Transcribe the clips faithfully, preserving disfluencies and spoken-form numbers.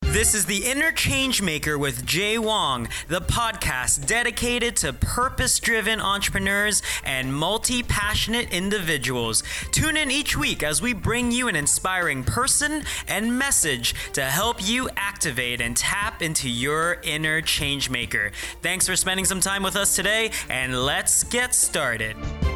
This is the Inner Changemaker with Jay Wong, the podcast dedicated to purpose-driven entrepreneurs and multi-passionate individuals. Tune in each week as we bring you an inspiring person and message to help you activate and tap into your inner changemaker. Thanks for spending some time with us today, and let's get started.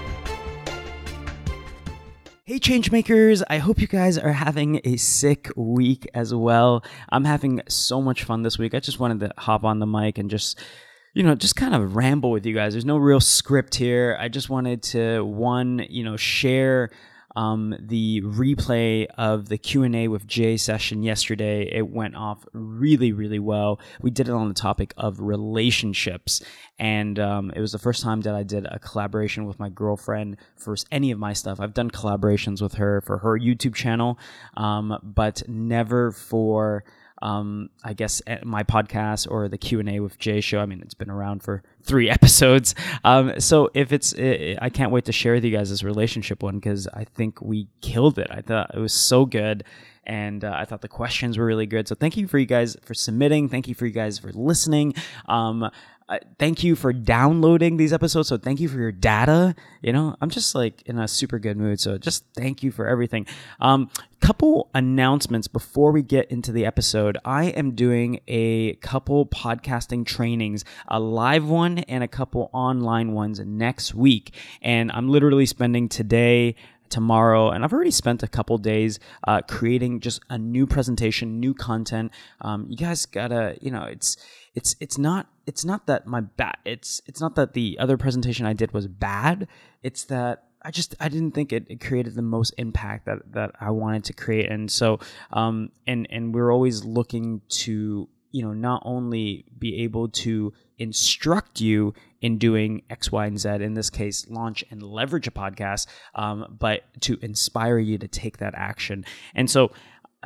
Hey Changemakers, I hope you guys are having a sick week as well. I'm having so much fun this week. I just wanted to hop on the mic and just, you know, just kind of ramble with you guys. There's no real script here. I just wanted to, one, you know, share um, the replay of the Q and A with Jay session yesterday. It went off really, really well. We did it on the topic of relationships. And um, it was the first time that I did a collaboration with my girlfriend for any of my stuff. I've done collaborations with her for her YouTube channel, um, but never for, um, I guess, my podcast or the Q and A with Jay show. I mean, it's been around for three episodes. Um, so if it's, it, I can't wait to share with you guys this relationship one because I think we killed it. I thought it was so good. And uh, I thought the questions were really good. So thank you for you guys for submitting. Thank you for you guys for listening. Um, Uh, thank you for downloading these episodes. So thank you for your data. You know, I'm just like in a super good mood. So just thank you for everything. Um, couple announcements before we get into the episode. I am doing a couple podcasting trainings, a live one and a couple online ones next week. And I'm literally spending today, tomorrow, and I've already spent a couple days uh, creating just a new presentation, new content. Um, you guys gotta, you know, it's it's it's not it's not that my bad. It's it's not that the other presentation I did was bad. It's that I just I didn't think it, it created the most impact that that I wanted to create. And so um and and we're always looking to, you know, not only be able to instruct you in doing X, Y, and Z, in this case, launch and leverage a podcast, um, but to inspire you to take that action. And so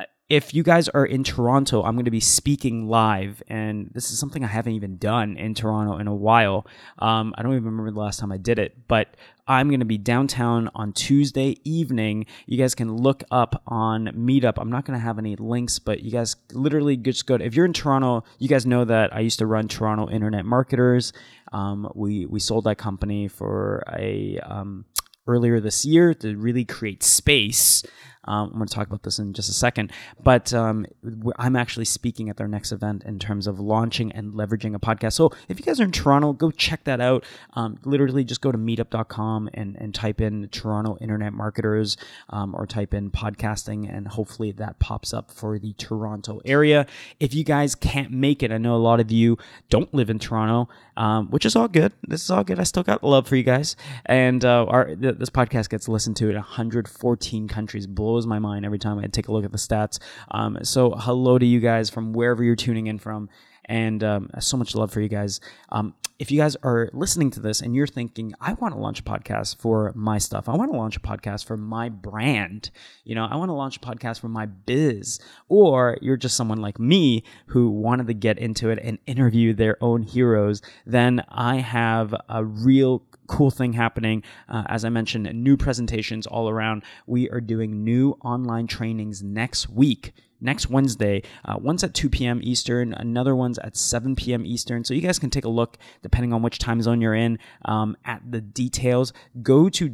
if you guys are in Toronto, I'm going to be speaking live, and this is something I haven't even done in Toronto in a while. Um, I don't even remember the last time I did it, but I'm going to be downtown on Tuesday evening. You guys can look up on Meetup. I'm not going to have any links, but you guys literally just go to, if you're in Toronto, you guys know that I used to run Toronto Internet Marketers. Um, we, we sold that company for a, um, earlier this year to really create space. Um, I'm going to talk about this in just a second, but um, I'm actually speaking at their next event in terms of launching and leveraging a podcast. So if you guys are in Toronto, go check that out. Um, literally just go to meetup dot com and, and type in Toronto Internet Marketers um, or type in podcasting, and hopefully that pops up for the Toronto area. If you guys can't make it, I know a lot of you don't live in Toronto, um, which is all good. This is all good. I still got love for you guys. And uh, our th- this podcast gets listened to in one hundred fourteen countries. Blows my mind every time I take a look at the stats. Um, so hello to you guys from wherever you're tuning in from, and um, so much love for you guys. Um, if you guys are listening to this and you're thinking, I want to launch a podcast for my stuff, I want to launch a podcast for my brand, you know, I want to launch a podcast for my biz, or you're just someone like me who wanted to get into it and interview their own heroes, then I have a real cool thing happening. Uh, as I mentioned, new presentations all around. We are doing new online trainings next week, next Wednesday. Uh, one's at two p.m. Eastern, another one's at seven p.m. Eastern. So you guys can take a look, depending on which time zone you're in, um, at the details. Go to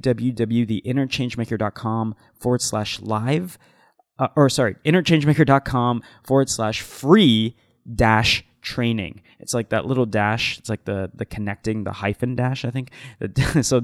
www.theinnerchangemaker.com forward slash live, uh, or sorry, innerchangemaker.com forward slash free dash training. It's like that little dash. It's like the the connecting, the hyphen dash, I think. So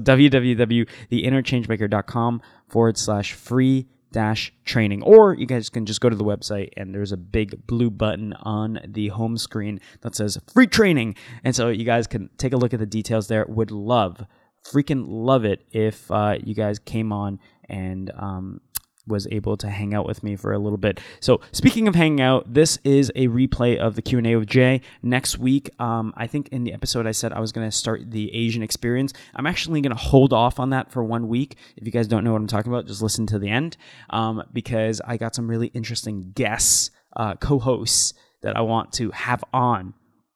www.theinnerchangemaker.com forward slash free dash training. Or you guys can just go to the website and there's a big blue button on the home screen that says free training. And so you guys can take a look at the details there. Would love, freaking love it if uh, you guys came on and um, was able to hang out with me for a little bit. So speaking of hanging out, this is a replay of the Q and A with Jay. Next week, um, I think in the episode I said I was going to start the Asian experience. I'm actually going to hold off on that for one week. If you guys don't know what I'm talking about, just listen to the end, um, because I got some really interesting guests, uh, co-hosts that I want to have on.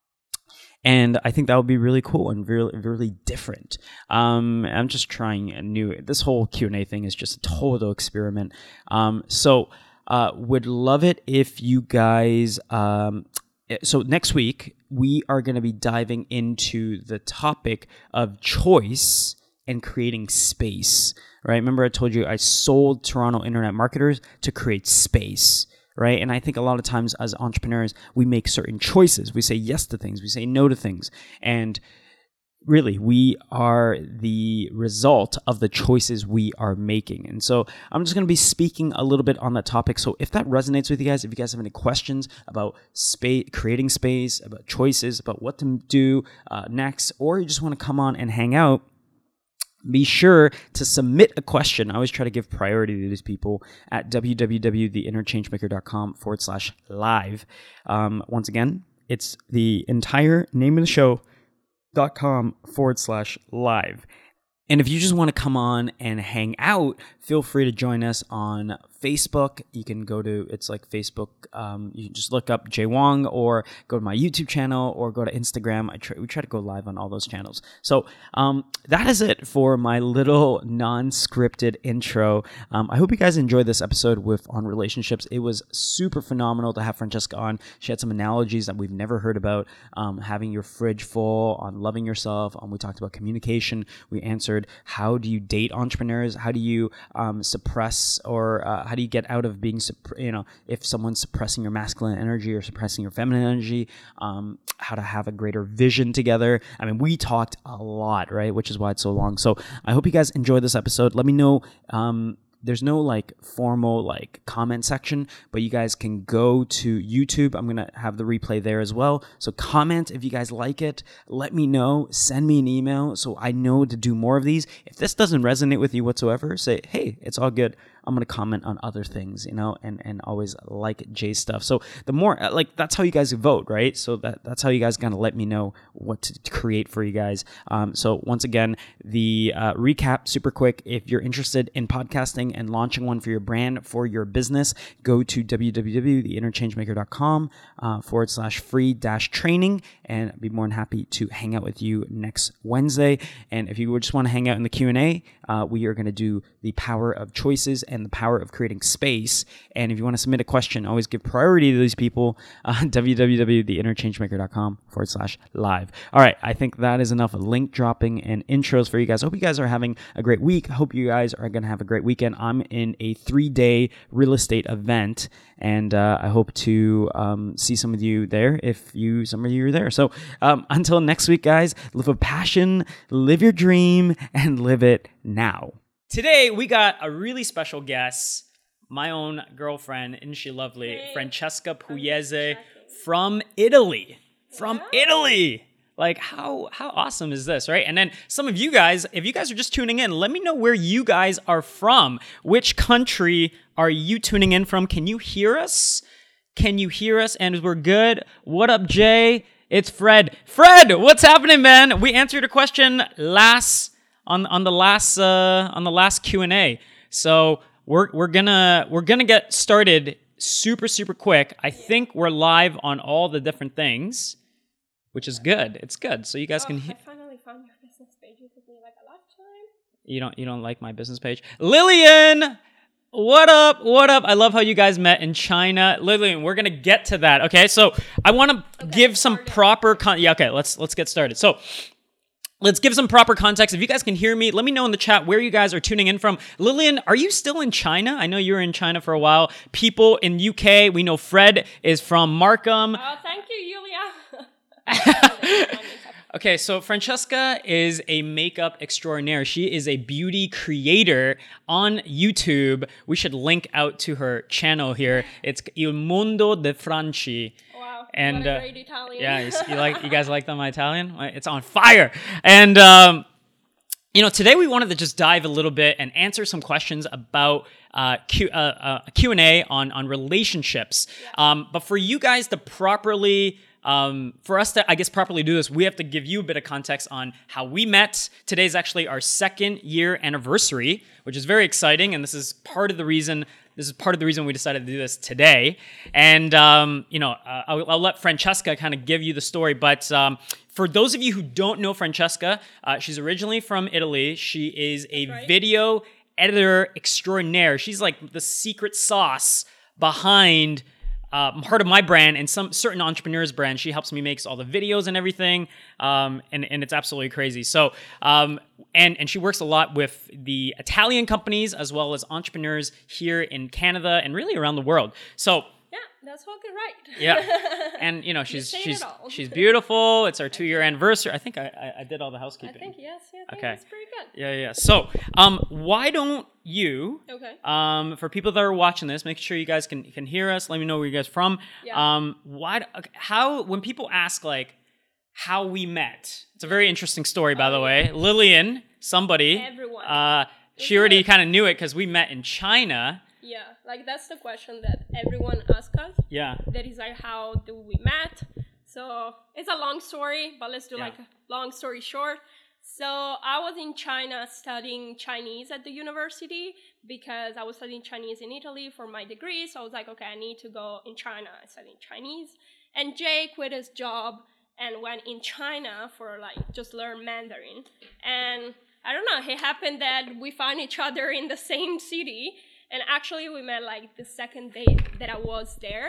And I think that would be really cool and really, really different. Um, I'm just trying a new. This whole Q and A thing is just a total experiment. Um, so uh, would love it if you guys. Um, so next week we are going to be diving into the topic of choice and creating space. Right? Remember, I told you I sold Toronto internet marketers to create space. Right? And I think a lot of times as entrepreneurs, we make certain choices. We say yes to things. We say no to things. And really, we are the result of the choices we are making. And so I'm just going to be speaking a little bit on that topic. So if that resonates with you guys, if you guys have any questions about space, creating space, about choices, about what to do uh, next, or you just want to come on and hang out, be sure to submit a question. I always try to give priority to these people at www.theinnerchangemaker.com forward slash live. Um, once again, it's the entire name of the show dot com forward slash live. And if you just want to come on and hang out, feel free to join us on Facebook. You can go to, it's like Facebook, um, you can just look up Jay Wong, or go to my YouTube channel, or go to Instagram. I try, we try to go live on all those channels. So um, that is it for my little non-scripted intro. Um, I hope you guys enjoyed this episode with on relationships. It was super phenomenal to have Francesca on. She had some analogies that we've never heard about, um, having your fridge full, on loving yourself. Um, we talked about communication. We answered, how do you date entrepreneurs? How do you um, suppress, or uh, how do you get out of being, you know, if someone's suppressing your masculine energy or suppressing your feminine energy, um, how to have a greater vision together. I mean, we talked a lot, right? Which is why it's so long. So I hope you guys enjoyed this episode. Let me know. Um, There's no like formal like comment section, but you guys can go to YouTube. I'm going to have the replay there as well. So comment if you guys like it. Let me know. Send me an email so I know to do more of these. If this doesn't resonate with you whatsoever, say, hey, it's all good. I'm going to comment on other things, you know, and, and always like Jay's stuff. So the more, like, that's how you guys vote, right? So that that's how you guys kind of let me know what to create for you guys. Um, so once again, the uh, recap, super quick. If you're interested in podcasting and launching one for your brand, for your business, go to www.theinnerchangemaker.com uh, forward slash free dash training, and I'd be more than happy to hang out with you next Wednesday. And if you just want to hang out in the Q and A, uh, we are going to do the power of choices and the power of creating space. And if you want to submit a question, always give priority to these people. Uh, www.theinnerchangemaker.com forward slash live. All right, I think that is enough link dropping and intros for you guys. I hope you guys are having a great week. I hope you guys are going to have a great weekend. I'm in a three-day real estate event, and uh, I hope to um, see some of you there if you some of you are there. So um, until next week, guys, live with passion, live your dream, and live it now. Today, we got a really special guest, my own girlfriend, isn't she lovely? Hey. Francesca Pugliese from Italy. From yeah. Italy. Like, how how awesome is this, right? And then some of you guys, if you guys are just tuning in, let me know where you guys are from. Which country are you tuning in from? Can you hear us? Can you hear us? And we're good. What up, Jay? It's Fred. Fred, what's happening, man? We answered a question last on on the last uh, on the last Q and A. So we're we're gonna we're gonna get started super super quick. I think we're live on all the different things, which is good. It's good. So you guys oh, can. He- I finally found your business page. It took me like a lifetime. You don't you don't like my business page, Lillian? What up? What up? I love how you guys met in China, Lillian. We're gonna get to that. Okay, so I want to okay, give some proper con. Yeah, okay. Let's let's get started. So. Let's give some proper context. If you guys can hear me, let me know in the chat where you guys are tuning in from. Lillian, are you still in China? I know you were in China for a while. People in U K, we know Fred is from Markham. Oh, thank you, Yulia. Okay, so Francesca is a makeup extraordinaire. She is a beauty creator on YouTube. We should link out to her channel here. It's Il Mondo de Franci. Wow, and what a uh, great Italian. Yeah, you, you like you guys like that, my Italian? It's on fire. And um, you know, today we wanted to just dive a little bit and answer some questions about uh, Q, uh, uh, Q and A on on relationships. Yeah. Um, but for you guys to properly Um, for us to, I guess, properly do this, we have to give you a bit of context on how we met. Today's actually our second year anniversary, which is very exciting, and this is part of the reason. This is part of the reason we decided to do this today. And um, you know, uh, I'll, I'll let Francesca kind of give you the story. But um, for those of you who don't know Francesca, uh, she's originally from Italy. She is a right. video editor extraordinaire. She's like the secret sauce behind uh, part of my brand and some certain entrepreneurs' brand. She helps me make all the videos and everything, um, and and it's absolutely crazy. So, um, and and she works a lot with the Italian companies as well as entrepreneurs here in Canada and really around the world. So. Yeah, that's fucking right. Yeah, and you know she's You said she's it all. she's beautiful. It's our two year anniversary. I think I, I, I did all the I housekeeping. think yes, yeah, I think Okay. that's pretty good. Yeah, yeah. So, um, why don't you, Okay. um, for people that are watching this, make sure you guys can can hear us. Let me know where you guys from. Yeah. Um, why? do- okay, How when people ask like how we met, it's a very interesting story, by Oh, the yeah. way. Lillian, somebody, Everyone. uh, she Isn't already it? kind of knew it because we met in China. Yeah, like that's the question that everyone asks us. Yeah. That is like, how do we met? So it's a long story, but let's do Yeah. like a long story short. So I was in China studying Chinese at the university because I was studying Chinese in Italy for my degree. So I was like, okay, I need to go in China and study Chinese. And Jay quit his job and went in China for like just learn Mandarin. And I don't know, it happened that we found each other in the same city. And actually we met like the second day that I was there.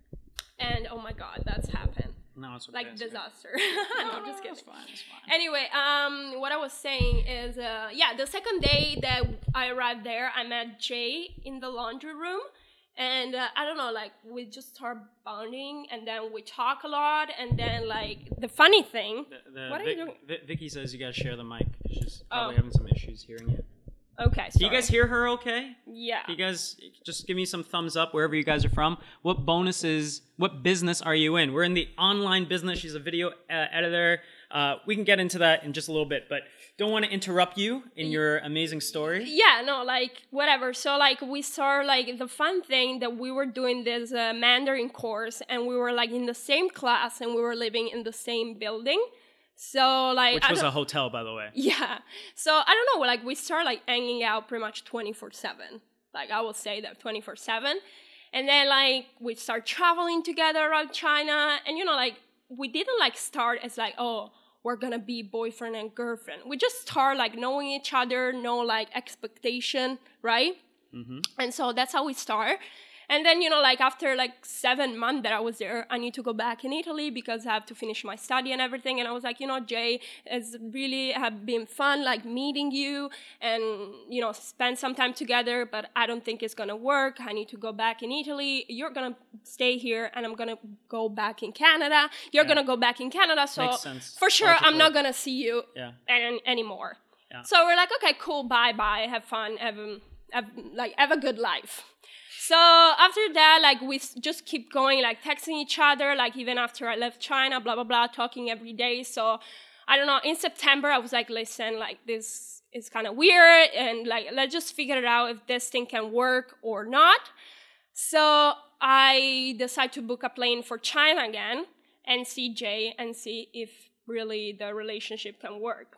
And oh my God, that's happened. No, it's okay. Like it's okay. disaster. no, I'm just It's kidding. fine. It's fine. Anyway, um, what I was saying is, uh, yeah, the second day that I arrived there, I met Jay in the laundry room. And uh, I don't know, like, we just start bonding, and then we talk a lot, and then, like, the funny thing... The, the, What are Vic, you doing? Vi- Vicky says you gotta share the mic. She's probably Oh. having some issues hearing you. Okay, Can sorry. you guys hear her okay? Yeah. You guys just give me some thumbs up wherever you guys are from. What bonuses, what business are you in? We're in the online business. She's a video uh, editor. Uh, we can get into that in just a little bit, but don't want to interrupt you in your amazing story. Yeah, no, like, whatever. So, like, we saw, like, the fun thing that we were doing this uh, Mandarin course, and we were, like, in the same class, and we were living in the same building. So, like... Which I was don't- a hotel, by the way. Yeah. So, I don't know, like, we start, like, hanging out pretty much twenty-four seven. Like, I will say that twenty-four seven. And then, like, we start traveling together around China. And, you know, like, we didn't, like, start as, like, oh, we're gonna be boyfriend and girlfriend. We just start, like, knowing each other, no, like, expectation, right? Mm-hmm. And so that's how we start. And then, you know, like after like seven months that I was there, I need to go back in Italy because I have to finish my study and everything. And I was like, you know, Jay, it's really have been fun, like meeting you and, you know, spend some time together, but I don't think it's going to work. I need to go back in Italy. You're going to stay here and I'm going to go back in Canada. You're Yeah. going to go back in Canada. So Makes sense. for sure, I'm not going to see you Yeah. an- anymore. Yeah. So we're like, okay, cool, bye, bye, have fun, have, um, have like have a good life. So after that, like we s- just keep going, like texting each other, like even after I left China, blah blah blah, talking every day. So I don't know. In September, I was like, listen, like this is kind of weird, and like let's just figure it out if this thing can work or not. So I decided to book a plane for China again and see Jay and see if really the relationship can work.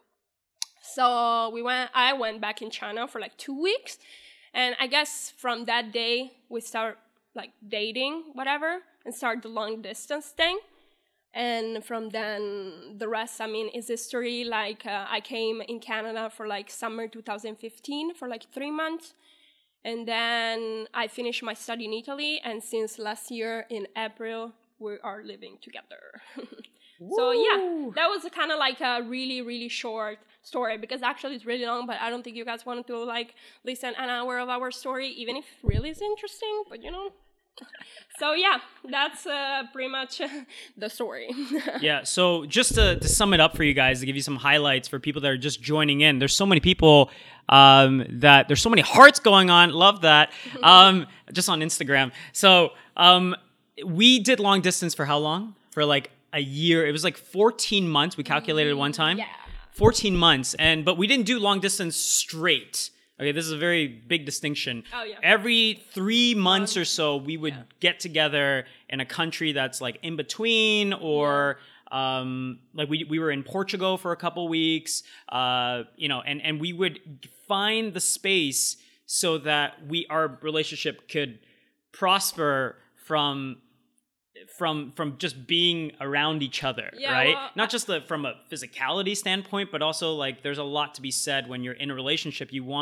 So we went. I went back in China for like two weeks, and I guess from that day we start like dating, whatever, and start the long distance thing. And from then, the rest, I mean, is history. Like uh, I came in Canada for like summer two thousand fifteen for like three months, and then I finished my study in Italy. And since last year in April, we are living together. So yeah, that was kind of like a really, really short story because actually it's really long, but I don't think you guys wanted to like listen an hour of our story, even if really is interesting, but you know. So yeah, that's uh, pretty much the story. Yeah, so just to, to sum it up for you guys, to give you some highlights for people that are just joining in, there's so many people um, that, there's so many hearts going on, love that, um, just on Instagram. So um, we did long distance for how long? For like a year. It was like fourteen months, we calculated one time. Yeah. fourteen months, and but we didn't do long distance straight. Okay, this is a very big distinction. Oh, yeah. Every three months or so, we would Yeah. get together in a country that's like in between, or um, like we we were in Portugal for a couple weeks, uh, you know, and and we would find the space so that we our relationship could prosper from from from just being around each other, Yeah, right? well, Not just the, from a physicality standpoint, but also like there's a lot to be said when you're in a relationship. You want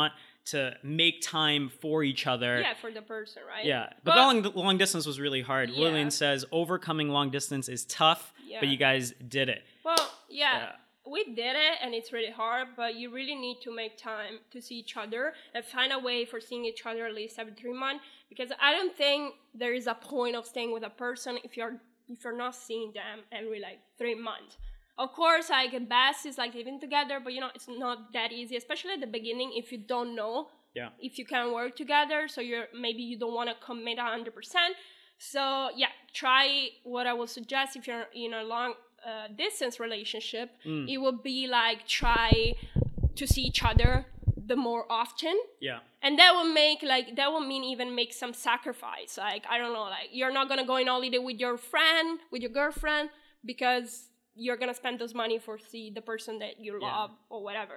to make time for each other. Yeah, for the person, right? Yeah, but, but long, long distance was really hard. Yeah. Lillian says overcoming long distance is tough, yeah. but you guys did it. Well, yeah, yeah, we did it, and it's really hard, but you really need to make time to see each other and find a way for seeing each other at least every three months, because I don't think there is a point of staying with a person if you're if you're not seeing them every like three months. Of course, like the best is like living together, but you know, it's not that easy, especially at the beginning if you don't know yeah. if you can work together. So you're maybe you don't want to commit one hundred percent. So yeah, try what I would suggest if you're in a long uh, distance relationship. Mm. It would be like try to see each other the more often. Yeah. And that will make like that will mean even make some sacrifice. Like I don't know, like you're not gonna go on holiday with your friend, with your girlfriend, because you're gonna spend those money for see the person that you love yeah. or whatever.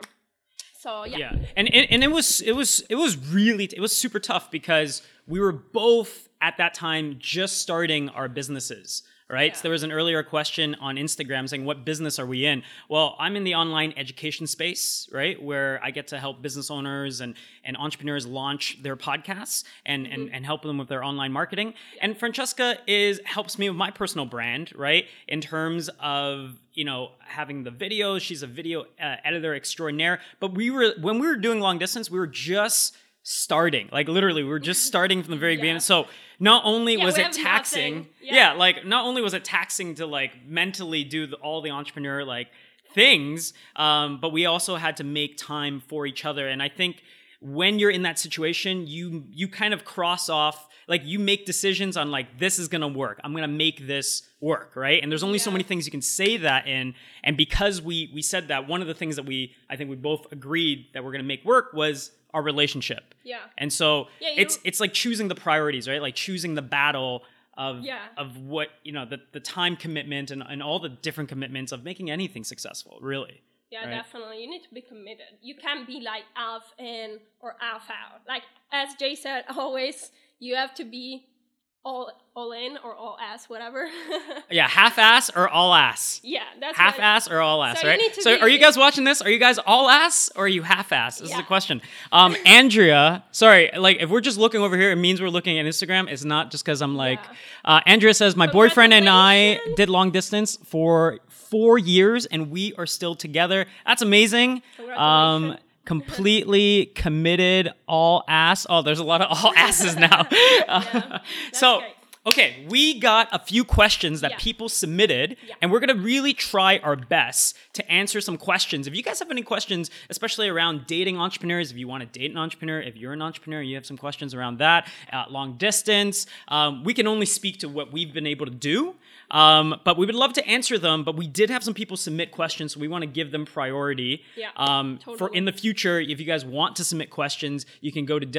So yeah. Yeah, and, and and it was it was it was really it was super tough because we were both at that time just starting our businesses. Right. Yeah. So there was an earlier question on Instagram saying, what business are we in? Well, I'm in the online education space, right, where I get to help business owners and, and entrepreneurs launch their podcasts and, mm-hmm. and, and help them with their online marketing. Yeah. And Francesca is helps me with my personal brand, right, in terms of, you know, having the videos. She's a video uh, editor extraordinaire. But we were when we were doing long distance, we were just starting, like literally we were just starting from the very yeah. beginning. So not only yeah, was it taxing yeah. yeah like not only was it taxing to like mentally do the, all the entrepreneur like things, um but we also had to make time for each other. And I think when you're in that situation, you you kind of cross off, like you make decisions on like, this is gonna work, I'm gonna make this work, right? And there's only yeah. so many things you can say that in. And because we we said that, one of the things that we I think we both agreed that we're gonna make work was our relationship. Yeah. And so yeah, it's it's like choosing the priorities, right? Like choosing the battle of yeah. of what, you know, the, the time commitment and, and all the different commitments of making anything successful, really. Yeah, right? Definitely. You need to be committed. You can't be like half in or half out. Like as Jay said, always you have to be all all in or all ass, whatever. Yeah, half ass or all ass. Yeah, that's half right. ass or all ass, so right? You so be, are you guys watching this? Are you guys all ass or are you half ass? This yeah. is the question. Um, Andrea, sorry, like if we're just looking over here, it means we're looking at Instagram. It's not just because I'm like, yeah. uh, Andrea says, my boyfriend and I did long distance for four years and we are still together. That's amazing. Um, completely committed, all ass. Oh, there's a lot of all asses now. yeah, so, great. Okay, we got a few questions that yeah. people submitted, yeah. and we're going to really try our best to answer some questions. If you guys have any questions, especially around dating entrepreneurs, if you want to date an entrepreneur, if you're an entrepreneur, you have some questions around that, uh, long distance, um, we can only speak to what we've been able to do, um, but we would love to answer them. But we did have some people submit questions, so we want to give them priority. Yeah, um, totally. For in the future, if you guys want to submit questions, you can go to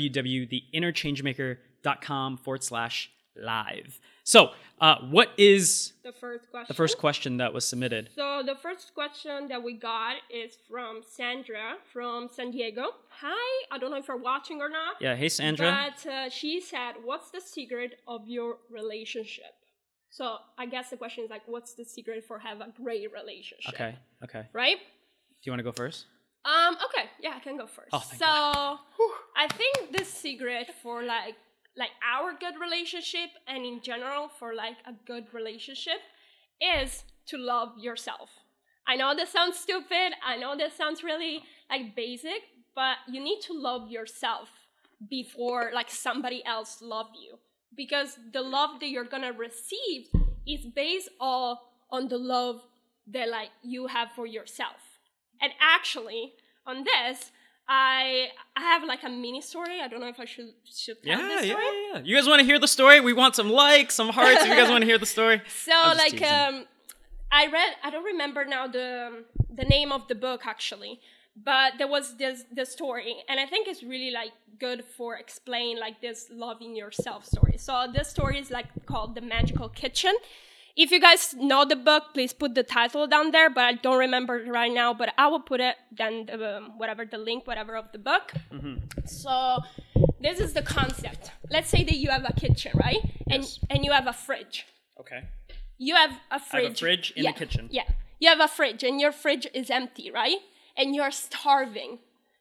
www.theinnerchangemaker.com forward slash live. So, uh, what is the first question? The first question that was submitted. So the first question that we got is from Sandra from San Diego. Hi, I don't know if you're watching or not. Yeah, hey Sandra. But uh, she said, "What's the secret of your relationship?" So I guess the question is like, "What's the secret for have a great relationship?" Okay. Okay. Right? Do you want to go first? Um. Okay. Yeah, I can go first. Oh, thank so God. I think the secret for like. like our good relationship and in general for like a good relationship is to love yourself. I know that sounds stupid. I know that sounds really like basic, but you need to love yourself before like somebody else love you, because the love that you're gonna receive is based all on the love that like you have for yourself. And actually on this, I I have like a mini story. I don't know if I should should tell yeah, this story. Yeah, yeah, You guys want to hear the story? We want some likes, some hearts. If you guys want to hear the story. So like teasing. um, I read. I don't remember now the the name of the book actually, but there was this the story, and I think it's really like good for explain like this loving yourself story. So this story is like called The Magical Kitchen. If you guys know the book, please put the title down there, but I don't remember it right now, but I will put it then um, whatever the link, whatever of the book. Mm-hmm. So this is the concept. Let's say that you have a kitchen, right? And yes. and you have a fridge. Okay. You have a fridge. I have a fridge in yeah. the kitchen. Yeah. You have a fridge and your fridge is empty, right? And you're starving.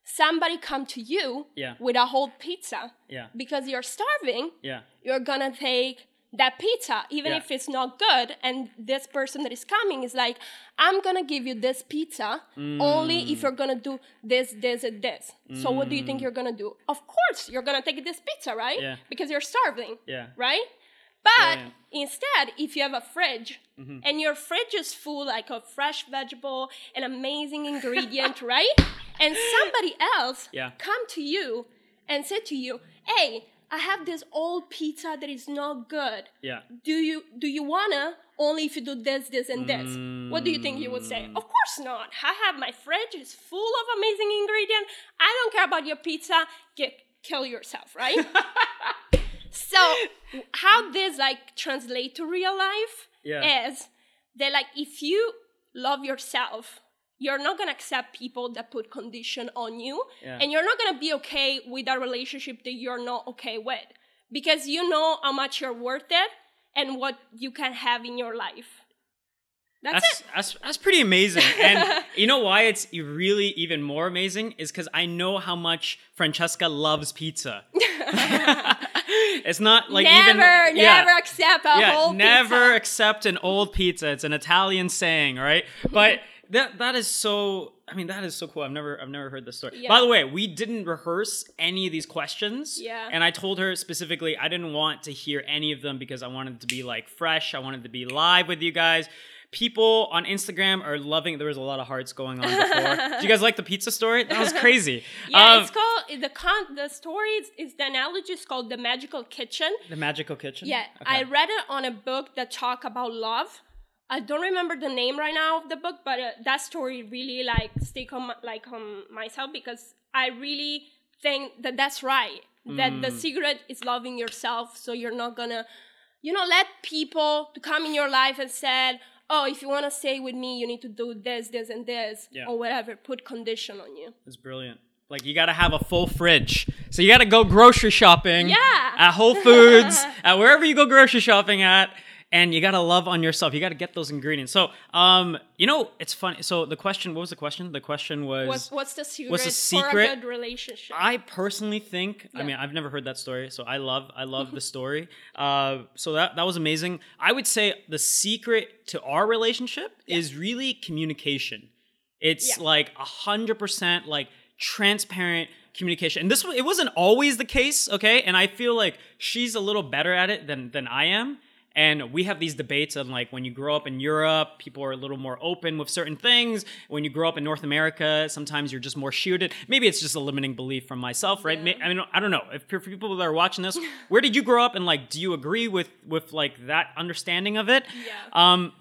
somebody come to you yeah. with a whole pizza yeah. because you're starving, yeah. you're gonna take that pizza, even yeah. if it's not good. And this person that is coming is like, I'm gonna give you this pizza mm. only if you're gonna do this, this, and this. Mm. So what do you think you're gonna do? Of course, you're gonna take this pizza, right? Yeah. Because you're starving, yeah. right? But Brilliant. Instead, if you have a fridge, mm-hmm. and your fridge is full like of fresh vegetable and amazing ingredient, right? And somebody else yeah. come to you and say to you, hey, I have this old pizza that is not good. Yeah. Do you do you wanna only if you do this, this, and this? Mm. What do you think you would say? Of course not. I have my fridge, it's full of amazing ingredients. I don't care about your pizza. Get kill yourself, right? So how this like translate to real life yeah. is that like if you love yourself, you're not going to accept people that put condition on you. Yeah. And you're not going to be okay with a relationship that you're not okay with. Because you know how much you're worth it and what you can have in your life. That's, that's it. That's, that's pretty amazing. And you know why it's really even more amazing? Is because I know how much Francesca loves pizza. It's not like never, even... Never, yeah, never accept a yeah, whole never pizza. accept an old pizza. It's an Italian saying, right? But... That that is so. I mean, that is so cool. I've never I've never heard this story. Yeah. By the way, we didn't rehearse any of these questions. Yeah. And I told her specifically I didn't want to hear any of them because I wanted it to be like fresh. I wanted to be live with you guys. People on Instagram are loving. There was a lot of hearts going on before. Did you guys like the pizza story? That was crazy. Yeah, um, it's called the con. The story is, is the analogy is called The Magical Kitchen. The Magical Kitchen. Yeah, okay. I read it on a book that talk about love. I don't remember the name right now of the book, but uh, that story really like stick on my, like on myself because I really think that that's right. Mm. That the secret is loving yourself, so you're not gonna, you know, let people to come in your life and said, oh, if you want to stay with me, you need to do this, this, and this, yeah. or whatever. Put condition on you. It's brilliant. Like, you got to have a full fridge. So you got to go grocery shopping yeah. at Whole Foods, at wherever you go grocery shopping at. And you got to love on yourself. You got to get those ingredients. So, um, you know, it's funny. So the question, what was the question? The question was... What's, what's the secret, what's the secret for a good relationship? I personally think, yeah. I mean, I've never heard that story. So I love, I love the story. Uh, so that, that was amazing. I would say the secret to our relationship yeah. is really communication. It's yeah. like a hundred percent like transparent communication. And this, it wasn't always the case. Okay. And I feel like she's a little better at it than, than I am. And we have these debates on like when you grow up in Europe, people are a little more open with certain things. When you grow up in North America, sometimes you're just more shielded. Maybe it's just a limiting belief from myself, right? Yeah. I mean, I don't know. If for people that are watching this, where did you grow up, and like, do you agree with with like that understanding of it? Yeah. Um,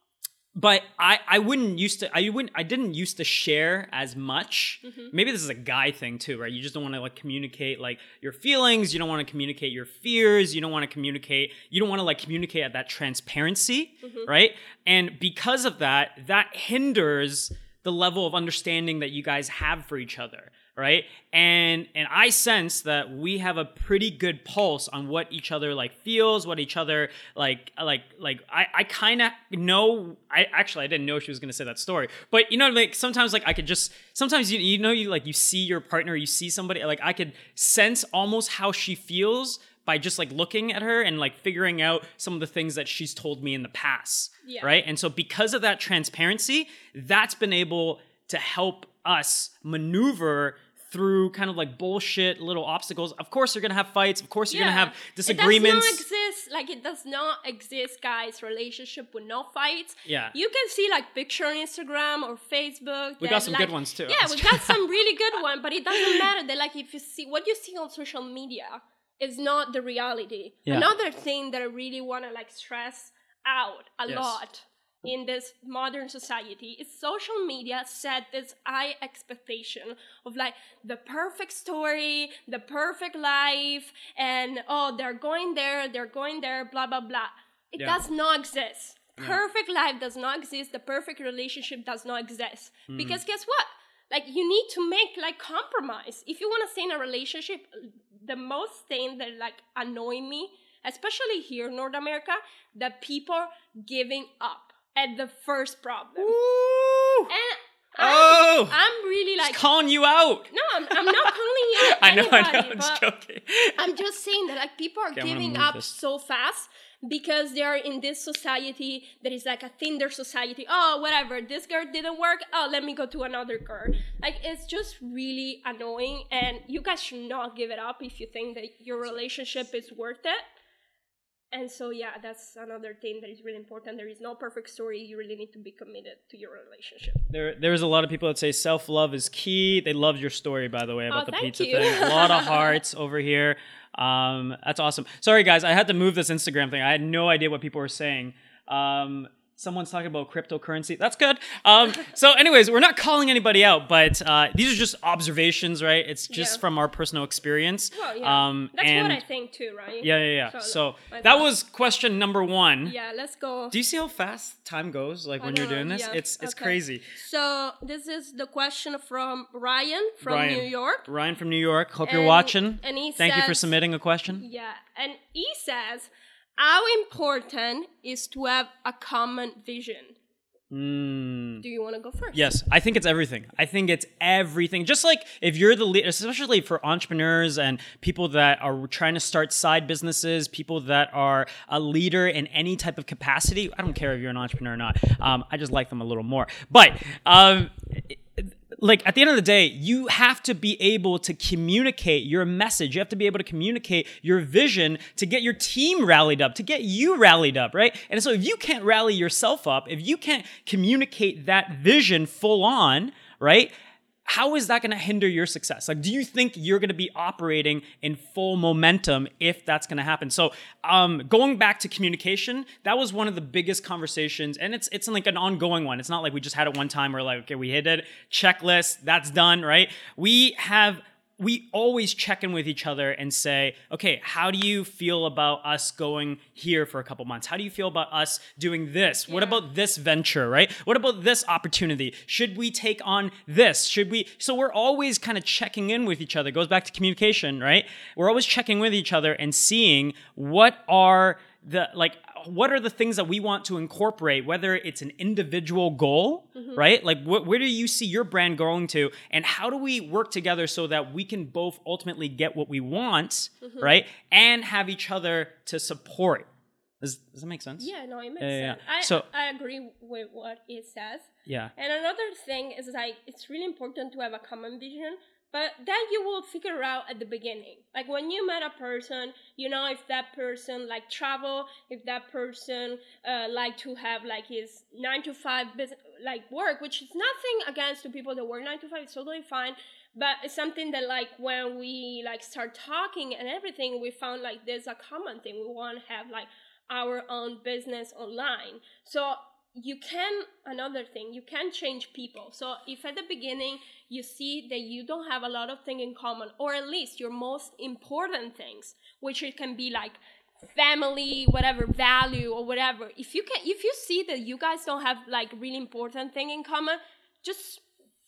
but I, I wouldn't used to I wouldn't I didn't used to share as much. Mm-hmm. Maybe this is a guy thing too, right? You just don't want to like communicate like your feelings. You don't want to communicate your fears. You don't want to communicate. You don't want to like communicate at that transparency, mm-hmm. right? And because of that, that hinders the level of understanding that you guys have for each other, right? And and I sense that we have a pretty good pulse on what each other like feels, what each other like like like I, I kind of know. I actually I didn't know she was gonna say that story, but you know, like sometimes like I could just sometimes you you know you like you see your partner, you see somebody, like I could sense almost how she feels by just like looking at her and like figuring out some of the things that she's told me in the past, yeah. right? And so because of that transparency, that's been able to help us maneuver through kind of like bullshit little obstacles. Of course you're gonna have fights. Of course you're yeah. gonna have disagreements. It does not exist. Like it does not exist, guys. Relationship with no fights. Yeah. You can see like picture on Instagram or Facebook. We got some like, good ones too. Yeah, we got some really good ones, but it doesn't matter. That like if you see what you see on social media is not the reality. Yeah. Another thing that I really want to like stress out a yes. lot in this modern society is social media set this high expectation of like the perfect story, the perfect life, and oh, they're going there, they're going there, blah, blah, blah. It yeah. does not exist. Yeah. Perfect life does not exist. The perfect relationship does not exist. Mm. Because guess what? Like you need to make like compromise. If you want to stay in a relationship, the most thing that like annoy me, especially here in North America, that people giving up at the first problem. Ooh. And Oh! I'm, I'm really like... Just calling you out. No, I'm, I'm not calling you out I know, anybody, I know, I'm just joking. I'm just saying that like people are Okay, giving up this. so fast because they are in this society that is like a Tinder society. Oh, whatever, this girl didn't work. Oh, let me go to another girl. Like, it's just really annoying, and you guys should not give it up if you think that your relationship is worth it. And so, yeah, that's another thing that is really important. There is no perfect story. You really need to be committed to your relationship. There, there's a lot of people that say self-love is key. They loved your story, by the way, about oh, the thank pizza you. thing. A lot of hearts over here. Um, that's awesome. Sorry, guys, I had to move this Instagram thing. I had no idea what people were saying. Um, someone's talking about cryptocurrency. That's good. Um, so anyways, we're not calling anybody out, but uh, these are just observations, right? It's just yeah. from our personal experience. Well, yeah. Um, That's and what I think too, right? Yeah, yeah, yeah. So, So, that was question number one. Yeah, let's go. Do you see how fast time goes, like, I when know, you're doing this? yeah. It's it's Okay. crazy. So this is the question from Ryan from Ryan. New York. Ryan from New York. Hope you're And- watching. and he Thank you for says- submitting a question. Yeah, and he says, how important is to have a common vision? Mm. Do you want to go first? Yes, I think it's everything. I think it's everything. Just like if you're the leader, especially for entrepreneurs and people that are trying to start side businesses, people that are a leader in any type of capacity. I don't care if you're an entrepreneur or not. Um, I just like them a little more. But um, like at the end of the day, you have to be able to communicate your message. You have to be able to communicate your vision to get your team rallied up, to get you rallied up, right? And so if you can't rally yourself up, if you can't communicate that vision full on, right? How is that going to hinder your success? Like, do you think you're going to be operating in full momentum if that's going to happen? So, um, going back to communication, that was one of the biggest conversations, and it's it's like an ongoing one. It's not like we just had it one time where like, okay, we hit it, checklist, that's done, right? We have we always check in with each other and say, okay, how do you feel about us going here for a couple months? How do you feel about us doing this? Yeah. What about this venture, right? What about this opportunity? Should we take on this? Should we? So we're always kind of checking in with each other. It goes back to communication, right? We're always checking with each other and seeing what are the, like, what are the things that we want to incorporate, whether it's an individual goal, mm-hmm. right? Like, wh- where do you see your brand going to? And how do we work together so that we can both ultimately get what we want, mm-hmm. right? And have each other to support. Does, does that make sense? Yeah, no, it makes yeah, sense. yeah. I, so, I agree with what it says. Yeah. And another thing is, like, it's really important to have a common vision. But then you will figure out at the beginning. Like when you met a person, you know if that person like travel, if that person uh, like to have like his nine to five business, like work, which is nothing against the people that work nine to five. It's totally fine. But it's something that like when we like start talking and everything, we found like there's a common thing. We want to have like our own business online. So you can, another thing, you can change people. So if at the beginning you see that you don't have a lot of things in common, or at least your most important things, which it can be like family, whatever, value or whatever. If you can, if you see that you guys don't have like really important thing in common, just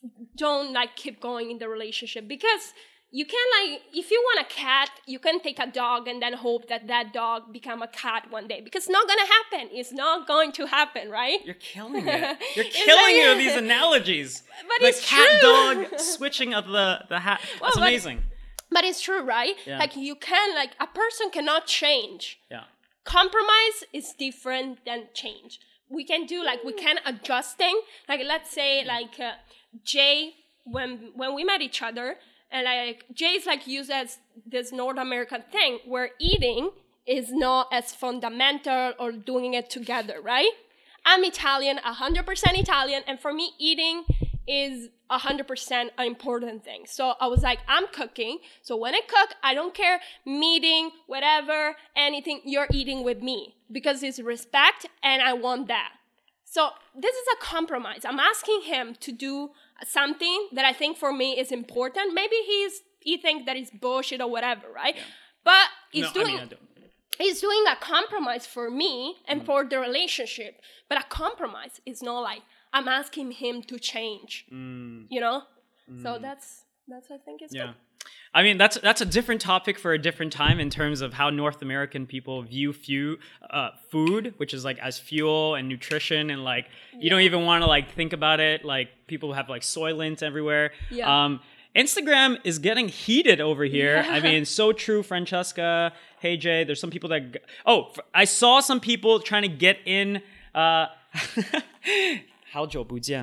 don't like keep going in the relationship, because you can like, if you want a cat, you can take a dog and then hope that that dog become a cat one day, because it's not gonna happen. It's not going to happen, right? You're killing it. You're killing it with these analogies. But the it's cat true. dog switching of the the hat. That's well, amazing. But, but it's true, right? Yeah. Like you can, like a person cannot change. Yeah. Compromise is different than change. We can do like we can adjust things. Like let's say like uh, Jay, when when we met each other. And like Jay's like used as this North American thing where eating is not as fundamental or doing it together, right? I'm Italian, one hundred percent Italian, and for me eating is one hundred percent an important thing. So I was like, I'm cooking, so when I cook, I don't care, meeting, whatever, anything, you're eating with me, because it's respect and I want that. So this is a compromise. I'm asking him to do something that I think for me is important. Maybe he's he thinks that it's bullshit or whatever, right? Yeah. But he's no, doing I mean, I don't. he's doing a compromise for me and mm. for the relationship. But a compromise is not like I'm asking him to change. Mm. You know? Mm. So that's that's I think it's Yeah. good. I mean, that's that's a different topic for a different time in terms of how North American people view few, uh, food, which is like as fuel and nutrition, and like you Yeah. don't even want to like think about it. Like people have like Soylent everywhere. Yeah. Um, Instagram is getting heated over here. Yeah. I mean, so true, Francesca. Hey Jay, there's some people that. G- oh, f- I saw some people trying to get in. Uh, 好久不见.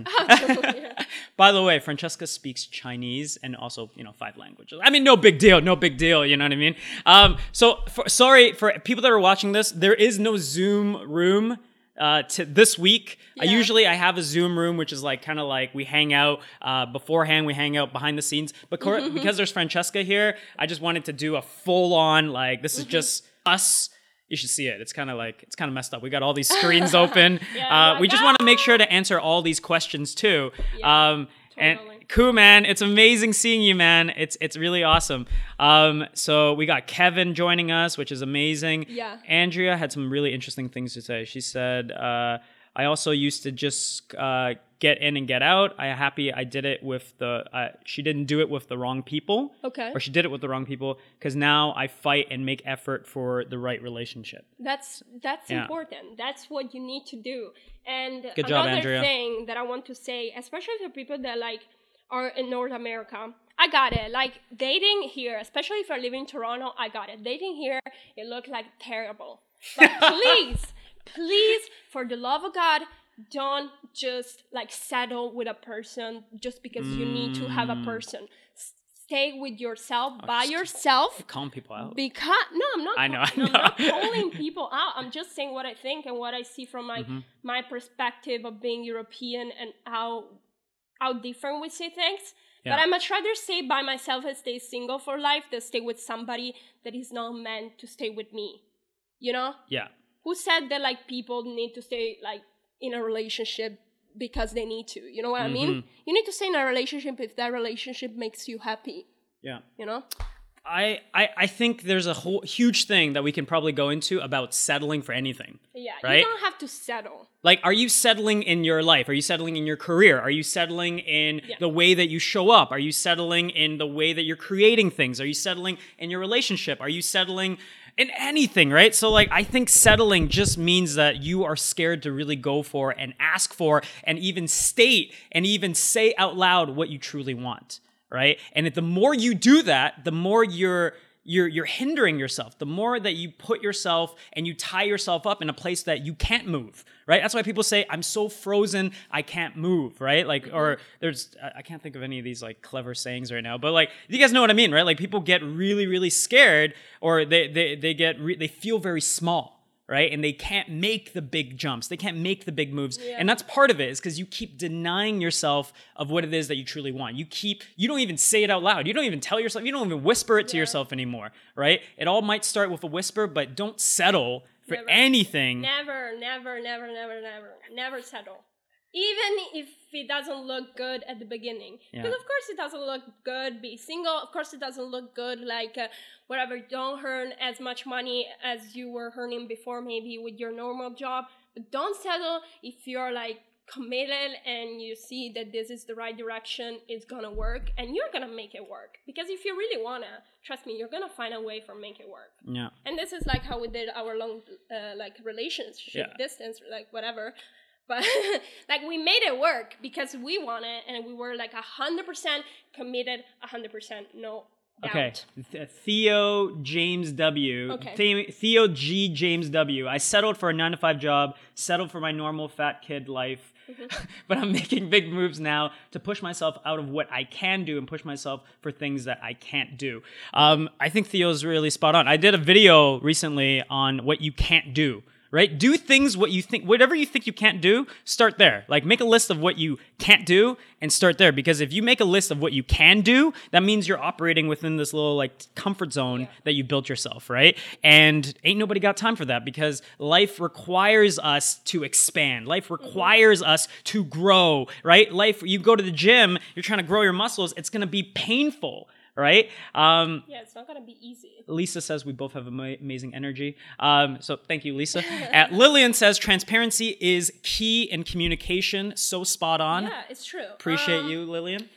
By the way, Francesca speaks Chinese and also, you know, five languages. I mean, no big deal, no big deal. You know what I mean? Um, so, for, sorry for people that are watching this. There is no Zoom room uh, to this week. I Yeah. usually I have a Zoom room, which is like kind of like we hang out uh, beforehand. We hang out behind the scenes. But cor- because there's Francesca here, I just wanted to do a full on like this is just us. You should see it. It's kind of like, it's kind of messed up. We got all these screens open. Yeah, uh, like, we just want to make sure to answer all these questions too. Yeah, um, and totally. cool, man. It's amazing seeing you, man. It's it's really awesome. Um, so we got Kevin joining us, which is amazing. Yeah. Andrea had some really interesting things to say. She said, uh, I also used to just uh, get in and get out. I am happy I did it with the, uh, she didn't do it with the wrong people. Okay. Or she did it with the wrong people because now I fight and make effort for the right relationship. That's that's Yeah. important. That's what you need to do. And Good job, another Andrea. thing that I want to say, especially for people that like are in North America, I got it. Like dating here, especially if I live in Toronto, I got it. Dating here, it looked like terrible. But please, please, for the love of God, don't just like settle with a person just because you need to have a person. S- Stay with yourself by just- yourself. Calling people out. Because no, I'm not. I know, I no, I'm not know. calling people out. I'm just saying what I think and what I see from my Mm-hmm. my perspective of being European and how how different we see things. Yeah. But I much rather stay by myself and stay single for life than stay with somebody that is not meant to stay with me. You know? Yeah. Who said that like people need to stay like in a relationship because they need to? You know what I mean? Mm-hmm. You need to stay in a relationship if that relationship makes you happy. Yeah. You know? I, I, I think there's a whole huge thing that we can probably go into about settling for anything. Yeah. Right? You don't have to settle. Like, are you settling in your life? Are you settling in your career? Are you settling in Yeah. the way that you show up? Are you settling in the way that you're creating things? Are you settling in your relationship? Are you settling in anything, right? So, like, I think settling just means that you are scared to really go for and ask for and even state and even say out loud what you truly want, right? And if the more you do that, the more you're You're, you're hindering yourself. The more that you put yourself and you tie yourself up in a place that you can't move, right? That's why people say, I'm so frozen, I can't move, right? Like, or there's, I can't think of any of these like clever sayings right now, but like, you guys know what I mean, right? Like people get really, really scared or they, they, they get, re- they feel very small. Right? And they can't make the big jumps. They can't make the big moves. Yeah. And that's part of it is because you keep denying yourself of what it is that you truly want. You keep, you don't even say it out loud. You don't even tell yourself, you don't even whisper it to Yeah. yourself anymore, right? It all might start with a whisper, but don't settle for Never. anything. Never, never, never, never, never, never settle. Even if it doesn't look good at the beginning. Yeah. Because of course it doesn't look good be single. Of course it doesn't look good like uh, whatever, don't earn as much money as you were earning before maybe with your normal job. But don't settle if you're like committed and you see that this is the right direction, it's gonna work and you're gonna make it work. Because if you really wanna, trust me, you're gonna find a way for make it work. Yeah. And this is like how we did our long uh, like relationship Yeah. distance, like whatever. But like we made it work because we wanted and we were like a hundred percent committed, a hundred percent no doubt. Okay. Th- Theo James W. Okay. The- Theo G. James W. I settled for a nine to five job, settled for my normal fat kid life. But I'm making big moves now to push myself out of what I can do and push myself for things that I can't do. Um, I think Theo's really spot on. I did a video recently on what you can't do. Right? Do things what you think, whatever you think you can't do, start there. Like make a list of what you can't do and start there. Because if you make a list of what you can do, that means you're operating within this little like comfort zone Yeah. that you built yourself, right? And ain't nobody got time for that because life requires us to expand. Life requires us to grow, right? Life, you go to the gym, you're trying to grow your muscles, it's going to be painful. Right? Um, Yeah, it's not gonna be easy. Lisa says we both have ama- amazing energy. Um, so thank you, Lisa. uh, Lillian says transparency is key in communication. So spot on. Yeah, it's true. Appreciate Um, you, Lillian.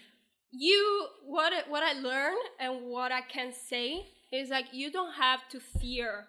you what I- what I learned and what I can say is like you don't have to fear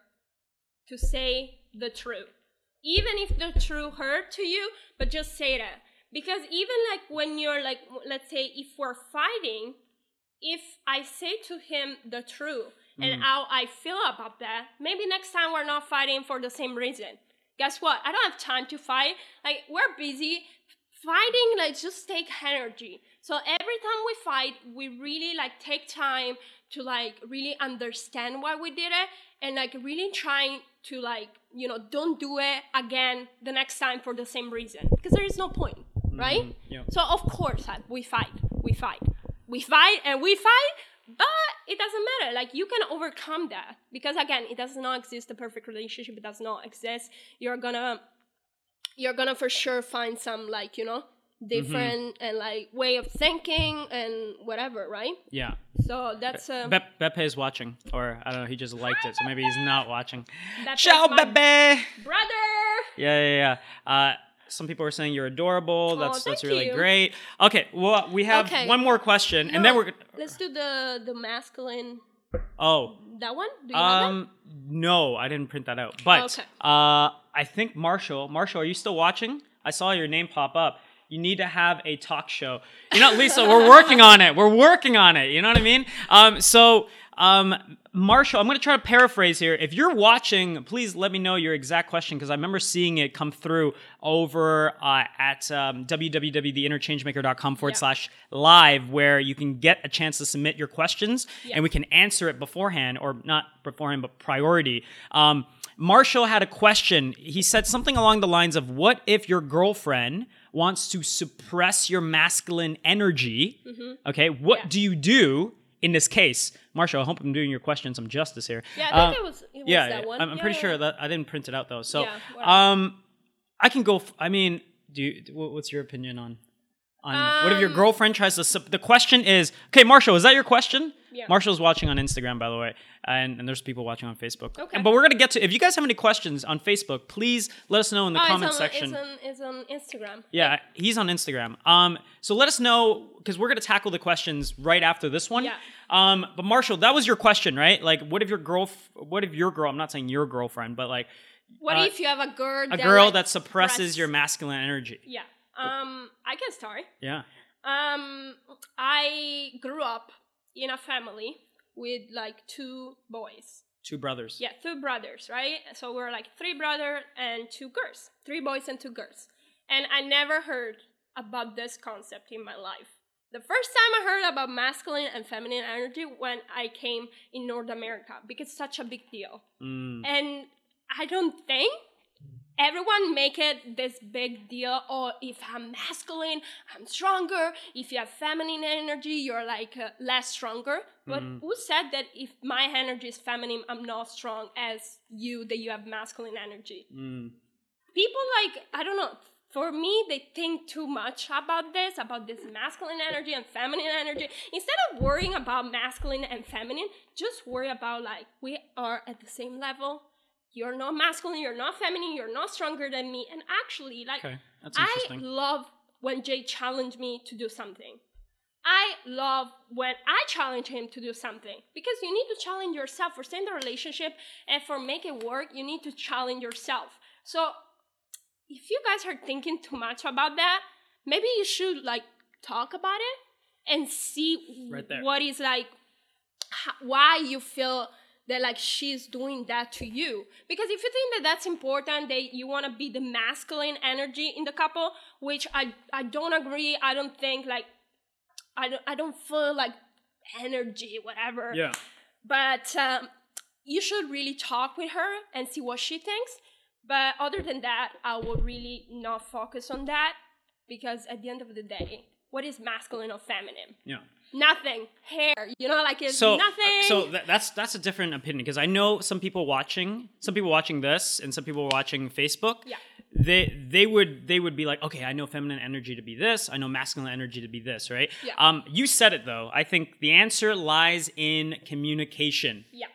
to say the truth, even if the truth hurt to you. But just say that, because even like when you're like, let's say if we're fighting, if I say to him the truth and Mm. how I feel about that, maybe next time we're not fighting for the same reason. Guess what? I don't have time to fight. Like, we're busy. Fighting, like, just take energy. So every time we fight, we really, like, take time to, like, really understand why we did it and, like, really trying to, like, you know, don't do it again the next time for the same reason. Because there is no point, right? Mm, yeah. So, of course, like, we fight. We fight. We fight and we fight. But it doesn't matter. Like, you can overcome that. Because, again, it does not exist. The perfect relationship, it does not exist. You're gonna, you're gonna for sure find some, like, you know, different mm-hmm. and, like, way of thinking and whatever, right? Yeah. So that's... Uh, Be- Beppe is watching. Or, I don't know, he just liked Hi, it. So maybe he's not watching. Beppe's Ciao, my Beppe! brother! Yeah, yeah, yeah. Uh, some people are saying you're adorable. That's oh, that's thank really you. great. Okay, well, we have Okay. one more question, No, and then we're... Let's do the, the masculine... Oh. That one? Do you have Um, no, I didn't print that out. But Okay. uh, I think Marshall, Marshall, are you still watching? I saw your name pop up. You need to have a talk show. You know, Lisa, we're working on it. We're working on it. You know what I mean? Um, so, um, Marshall, I'm going to try to paraphrase here. If you're watching, please let me know your exact question, because I remember seeing it come through over uh, at um, www.theinterchangemaker.com forward Yeah. slash live, where you can get a chance to submit your questions, Yeah. and we can answer it beforehand, or not beforehand, but priority. Um, Marshall had a question. He said something along the lines of, what if your girlfriend wants to suppress your masculine energy? Mm-hmm. Okay, what Yeah. do you do in this case? Marshall, I hope I'm doing your question some justice here. Yeah, I think Uh, it was, it was yeah, that one. I'm, I'm Yeah, pretty yeah, sure yeah. that I didn't print it out though. So, Yeah, whatever. um, I can go. F- I mean, do you, wh- what's your opinion on on what if your Um, girlfriend tries to? Sup- the question is, okay, Marshall, is that your question? Yeah. Marshall's watching on Instagram, by the way, and, and there's people watching on Facebook. Okay. And, but we're gonna get to. If you guys have any questions on Facebook, please let us know in the Oh, comment it's on, section. It's on, it's on Instagram. Yeah, he's on Instagram. Um, so let us know, because we're gonna tackle the questions right after this one. Yeah. Um, but Marshall, that was your question, right? Like, what if your girl? What if your girl? I'm not saying your girlfriend, but like What uh, if you have a girl a that, girl like, that suppresses suppress- your masculine energy. Yeah. Um, I can start. Yeah. Um, I grew up in a family with like two boys. Two brothers. Yeah, two brothers, right? So we're like three brothers and two girls. Three boys and two girls. And I never heard about this concept in my life. The first time I heard about masculine and feminine energy when I came in North America, because it's such a big deal. Mm. And I don't think everyone make it this big deal. Oh, if I'm masculine, I'm stronger. If you have feminine energy, you're like uh, less stronger. But Mm. who said that if my energy is feminine, I'm not strong as you, that you have masculine energy? Mm. People like, I don't know, for me, they think too much about this, about this masculine energy and feminine energy. Instead of worrying about masculine and feminine, just worry about like, we are at the same level. You're not masculine, you're not feminine, you're not stronger than me. And actually, like, Okay, that's I interesting. love when Jay challenged me to do something. I love when I challenge him to do something, because you need to challenge yourself. For staying in the relationship and for make it work, you need to challenge yourself. So if you guys are thinking too much about that, maybe you should like talk about it and see Right there. what is like, h- why you feel that like she's doing that to you. Because if you think that that's important, that you want to be the masculine energy in the couple, which I I don't agree. I don't think like, I don't, I don't feel like energy, whatever. Yeah. But um, you should really talk with her and see what she thinks. But other than that, I would really not focus on that, because at the end of the day, what is masculine or feminine? Yeah. Nothing. Hair, you know, like it's So, nothing. so th- that's that's a different opinion, because I know some people watching, some people watching this, and some people watching Facebook. Yeah. They they would they would be like, okay, I know feminine energy to be this, I know masculine energy to be this, right? Yeah. Um, you said it though. I think the answer lies in communication. Yeah.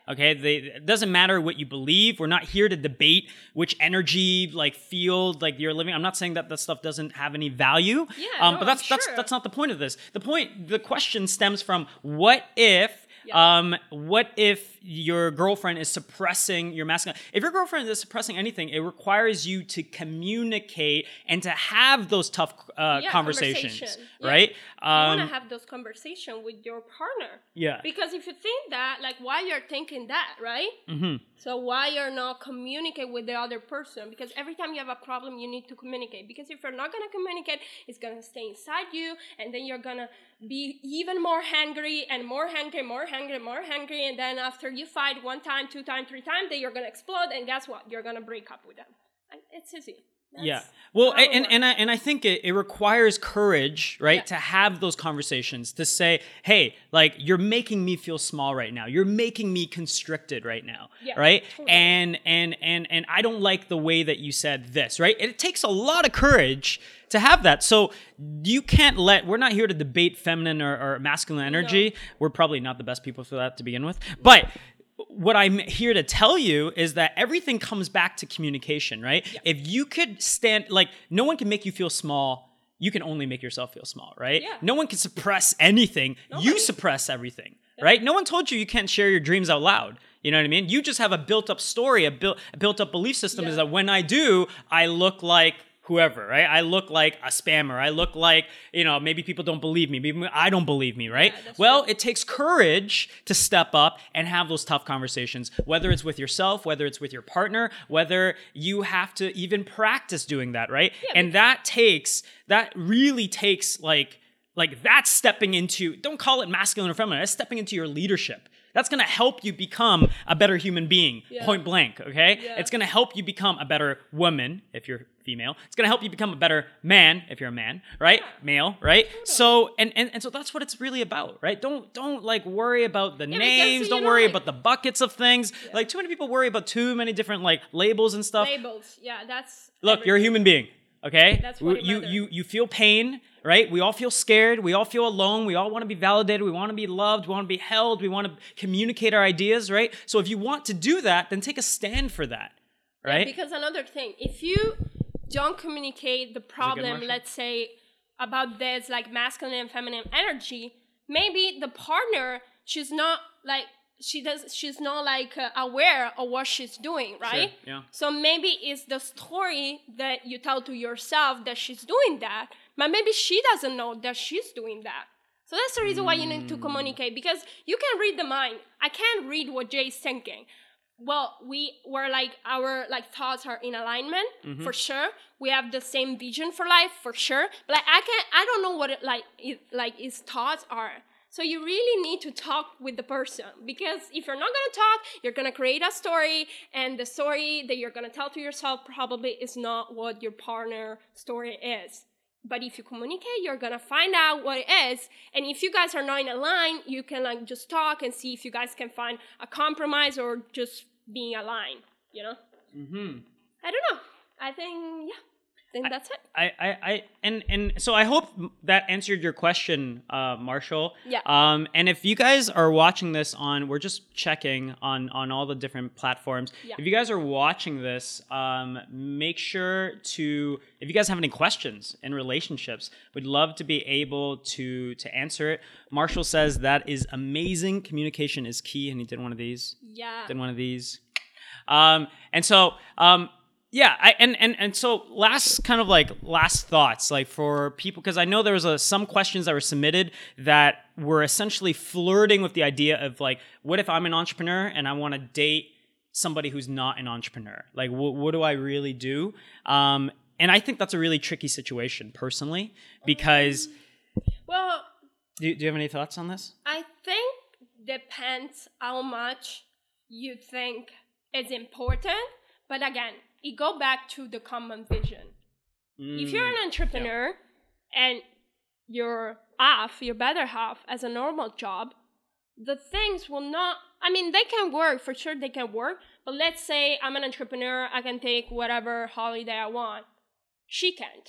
Okay, they, it doesn't matter what you believe. We're not here to debate which energy, like field, like you're living. I'm not saying that that stuff doesn't have any value. Yeah, um, no, but that's I'm that's sure. that's not the point of this. The point, the question stems from what if. Yeah. Um, what if your girlfriend is suppressing your masculine? If your girlfriend is suppressing anything, it requires you to communicate and to have those tough uh, Yeah, conversations, conversation. Yeah. right? You Um, want to have those conversations with your partner. yeah. Because if you think that, like, why you're thinking that, right? Mm-hmm. So why you're not communicate with the other person? Because every time you have a problem, you need to communicate. Because if you're not gonna communicate, it's gonna stay inside you, and then you're gonna be even more hangry and more hangry, more hangry, more hangry, and then after you fight one time, two times, three times, then you're gonna explode, and guess what? You're gonna break up with them. And it's easy. That's yeah. Well, how it and, and I works. and I think it, it requires courage, right, Yeah. to have those conversations, to say, hey, like you're making me feel small right now. You're making me constricted right now, Yeah, right? totally. And and and and I don't like the way that you said this, right? It takes a lot of courage to have that. So you can't let. We're not here to debate feminine or, or masculine energy. We're probably not the best people for that to begin with, but. What I'm here to tell you is that everything comes back to communication, right? Yeah. If you could stand, like, no one can make you feel small. You can only make yourself feel small, right? Yeah. No one can suppress anything. Nobody. You suppress everything, right? No one told you you can't share your dreams out loud. You know what I mean? You just have a built-up story, a, built, a built-up belief system Yeah. is that when I do, I look like whoever, right? I look like a spammer. I look like, you know, maybe people don't believe me. Maybe I don't believe me, right? Yeah, that's well, true. it takes courage to step up and have those tough conversations, whether it's with yourself, whether it's with your partner, whether you have to even practice doing that, right? Yeah, and that takes, that really takes like, like that's stepping into, don't call it masculine or feminine, that's stepping into your leadership. That's going to help you become a better human being, Yeah. point blank, okay? Yeah. It's going to help you become a better woman if you're female. It's going to help you become a better man if you're a man, right? Male, right? So and, and and so that's what it's really about, right? Don't don't like worry about the because, names, you don't know, worry like- about the buckets of things. Like too many people worry about too many different like labels and stuff. Labels. Yeah, that's. Look, you're a human being, okay? That's what it you matters. you you feel pain, right? We all feel scared. We all feel alone. We all want to be validated. We want to be loved. We want to be held. We want to communicate our ideas, right? So if you want to do that, then take a stand for that, right? Because another thing, if you don't communicate the problem, Marshall? let's say, about this, like masculine and feminine energy, maybe the partner, she's not like, she does, she's not like uh, aware of what she's doing, right? yeah. So maybe it's the story that you tell to yourself that she's doing that, but maybe she doesn't know that she's doing that. So that's the reason why you need to communicate, because you can read the mind. I can't read what Jay's thinking. Well, we were like, our like thoughts are in alignment, for sure. We have the same vision for life, for sure. But like, I can't, I don't know what it, like, it, like his thoughts are. So you really need to talk with the person, because if you're not going to talk, you're going to create a story, and the story that you're going to tell to yourself probably is not what your partner story is. But if you communicate, you're going to find out what it is. And if you guys are not in a line, you can like just talk and see if you guys can find a compromise or just being aligned, you know? Mm-hmm. I don't know. I think, yeah, I think that's it. I, I, I, and, and so I hope that answered your question, uh, Marshall. Yeah. Um, and if you guys are watching this on, we're just checking on, on all the different platforms. Yeah. If you guys are watching this, um, make sure to, if you guys have any questions in relationships, we'd love to be able to, to answer it. Marshall says that is amazing. Communication is key. And he did one of these. Yeah. Did one of these. Um, and so, um, yeah, I, and, and, and so last kind of like last thoughts, like for people, because I know there was a, some questions that were submitted that were essentially flirting with the idea of like, what if I'm an entrepreneur and I want to date somebody who's not an entrepreneur? Like, wh- what do I really do? Um, and I think that's a really tricky situation personally, because Well, do, do you have any thoughts on this? I think depends how much you think is important. But again, it go back to the common vision. If you're an entrepreneur and your half, your better half, has a normal job, the things will not, I mean, they can work, for sure they can work, but let's say I'm an entrepreneur, I can take whatever holiday I want. She can't.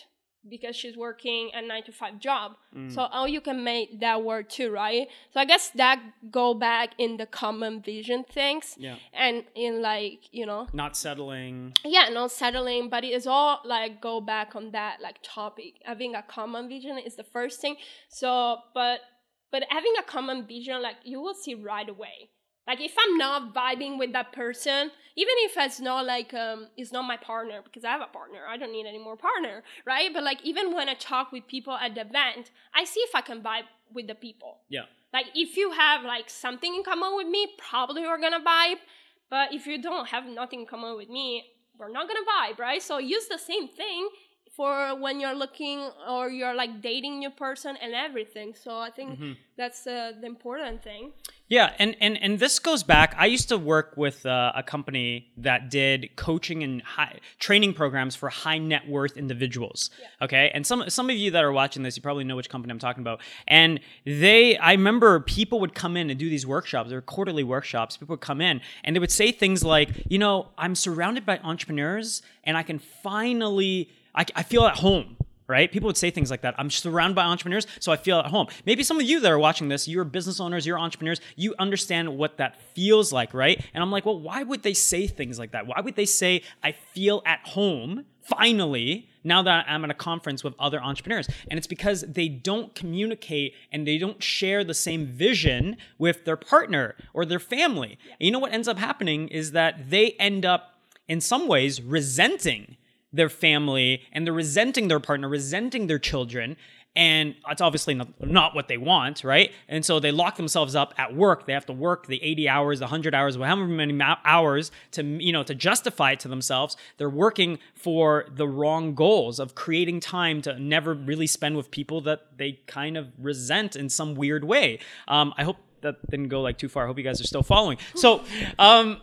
because she's working a nine to five job. Mm. So how you can make that work too, right? So I guess that go back in the common vision things. Yeah. And in like, you know. Not settling. Yeah, not settling, but it is all like go back on that like topic. Having a common vision is the first thing. So, but, but having a common vision, like you will see right away. Like if I'm not vibing with that person, even if it's not like, um, it's not my partner, because I have a partner, I don't need any more partner, right? But like even when I talk with people at the event, I see if I can vibe with the people. Yeah. Like if you have like something in common with me, probably we're gonna vibe. But if you don't have nothing in common with me, we're not gonna vibe, right? So use the same thing for when you're looking or you're like dating new person and everything. So I think mm-hmm. that's uh, the important thing. Yeah, and, and, and this goes back. I used to work with uh, a company that did coaching and high, training programs for high net worth individuals. Yeah. Okay, and some some of you that are watching this, you probably know which company I'm talking about. And they, I remember people would come in and do these workshops. They were quarterly workshops. People would come in and they would say things like, you know, I'm surrounded by entrepreneurs, and I can finally, I, I feel at home. Right? People would say things like that. I'm surrounded by entrepreneurs, so I feel at home. Maybe some of you that are watching this, you're business owners, you're entrepreneurs, you understand what that feels like, right? And I'm like, well, why would they say things like that? Why would they say, I feel at home, finally, now that I'm at a conference with other entrepreneurs? And it's because they don't communicate and they don't share the same vision with their partner or their family. Yeah. And you know what ends up happening is that they end up, in some ways, resenting their family, and they're resenting their partner, resenting their children, and it's obviously not, not what they want, right? And so they lock themselves up at work. They have to work the eighty hours, the one hundred hours, however many hours to, you know, to justify it to themselves. They're working for the wrong goals of creating time to never really spend with people that they kind of resent in some weird way. Um, I hope that didn't go like too far. I hope you guys are still following. So um,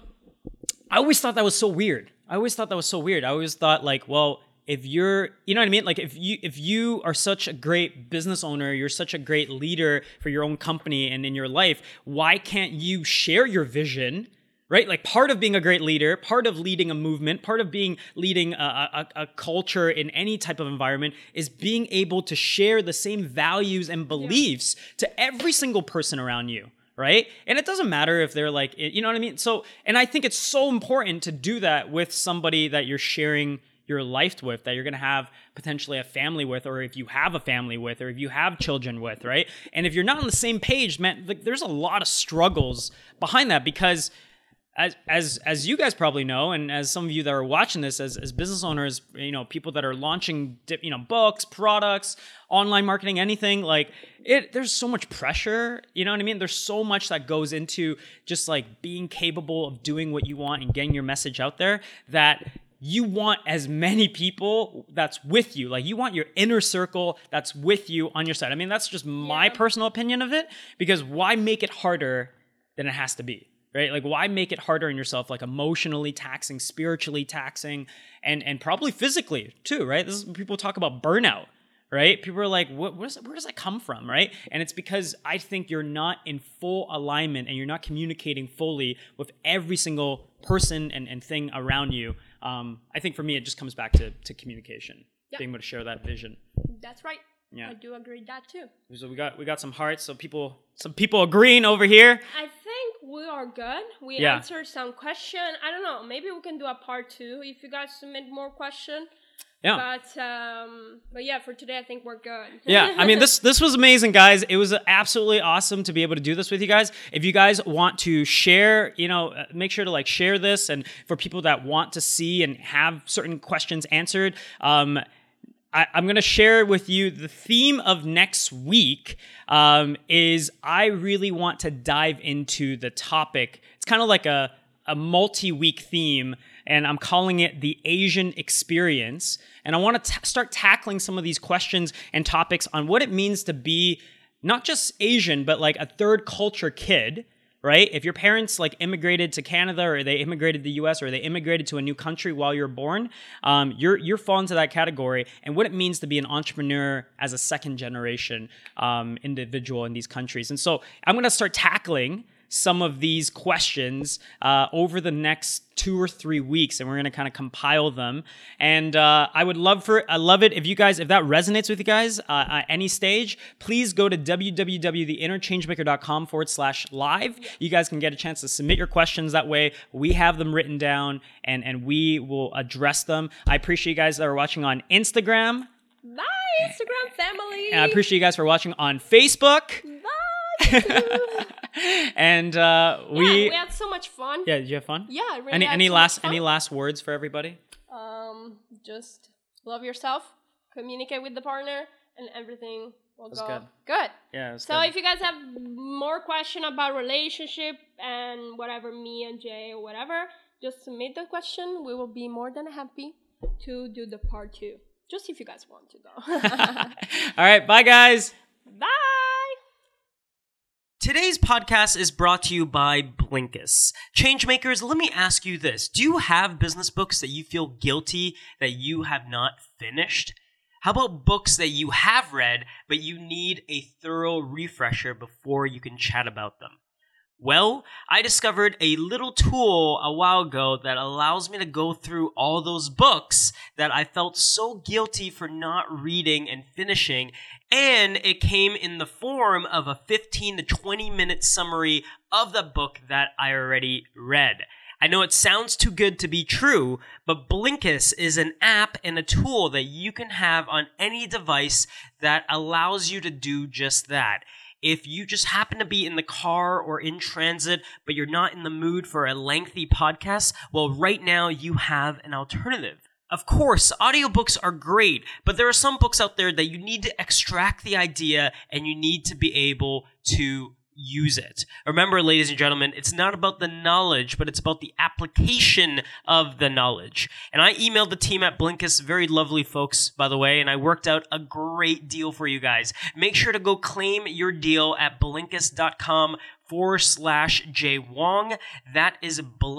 I always thought that was so weird. I always thought that was so weird. I always thought like, well, if you're, you know what I mean? Like if you if you are such a great business owner, you're such a great leader for your own company and in your life, why can't you share your vision, right? Like part of being a great leader, part of leading a movement, part of being leading a, a, a culture in any type of environment is being able to share the same values and beliefs yeah. to every single person around you. Right? And it doesn't matter if they're like, you know what I mean? So, and I think it's so important to do that with somebody that you're sharing your life with, that you're going to have potentially a family with, or if you have a family with, or if you have children with, right? And if you're not on the same page, man, like, there's a lot of struggles behind that because as as as you guys probably know, and as some of you that are watching this as, as business owners, you know, people that are launching, you know, books, products, online marketing, anything, like it, there's so much pressure, you know what I mean? There's so much that goes into just like being capable of doing what you want and getting your message out there that you want as many people that's with you. Like you want your inner circle that's with you on your side. I mean, that's just my yeah. personal opinion of it, because why make it harder than it has to be? Right? Like, why make it harder on yourself, like emotionally taxing, spiritually taxing, and and probably physically too, right? This is when people talk about burnout, right? People are like, what, where, does, where does that come from, right? And it's because I think you're not in full alignment and you're not communicating fully with every single person and, and thing around you. Um, I think for me, it just comes back to, to communication, yep. being able to share that vision. That's right. Yeah. I do agree with that too. So we got we got some hearts, so people some people agreeing over here. I think we are good. We yeah. answered some question. I don't know. Maybe we can do a part two if you guys submit more question. Yeah. But um, but yeah, for today I think we're good. Yeah. I mean, this this was amazing, guys. It was absolutely awesome to be able to do this with you guys. If you guys want to share, you know, make sure to like share this, and for people that want to see and have certain questions answered, um. I, I'm going to share with you the theme of next week um, is I really want to dive into the topic. It's kind of like a, a multi-week theme, and I'm calling it the Asian experience. And I want to ta- start tackling some of these questions and topics on what it means to be not just Asian, but like a third culture kid. Right? If your parents like immigrated to Canada, or they immigrated to the U S, or they immigrated to a new country while you're born, um, you're you're fall into that category, and what it means to be an entrepreneur as a second generation um, individual in these countries. And so I'm going to start tackling some of these questions uh, over the next two or three weeks, and we're going to kind of compile them. And uh, I would love for, I love it if you guys, if that resonates with you guys uh, at any stage, please go to www.theinnerchangemaker.com forward slash live. You guys can get a chance to submit your questions. That way we have them written down and, and we will address them. I appreciate you guys that are watching on Instagram. Bye, Instagram family. And I appreciate you guys for watching on Facebook. Bye. And uh, we yeah, we had so much fun. Yeah, did you have fun? Yeah, I really Any had any so last much fun. any last words for everybody? Um, just love yourself, communicate with the partner, and everything will That's go good. good. Yeah. So good. if you guys have more question about relationship and whatever, me and Jay or whatever, just submit the question. We will be more than happy to do the part two. Just if you guys want to though. All right, bye guys. Bye. Today's podcast is brought to you by Blinkist. Changemakers, let me ask you this. Do you have business books that you feel guilty that you have not finished? How about books that you have read, but you need a thorough refresher before you can chat about them? Well, I discovered a little tool a while ago that allows me to go through all those books that I felt so guilty for not reading and finishing, and it came in the form of a fifteen to twenty minute summary of the book that I already read. I know it sounds too good to be true, but Blinkist is an app and a tool that you can have on any device that allows you to do just that. If you just happen to be in the car or in transit, but you're not in the mood for a lengthy podcast, well, right now you have an alternative. Of course, audiobooks are great, but there are some books out there that you need to extract the idea and you need to be able to use it. Remember, ladies and gentlemen, it's not about the knowledge, but it's about the application of the knowledge. And I emailed the team at Blinkist, very lovely folks, by the way, and I worked out a great deal for you guys. Make sure to go claim your deal at Blinkist.com forward slash J Wong. That is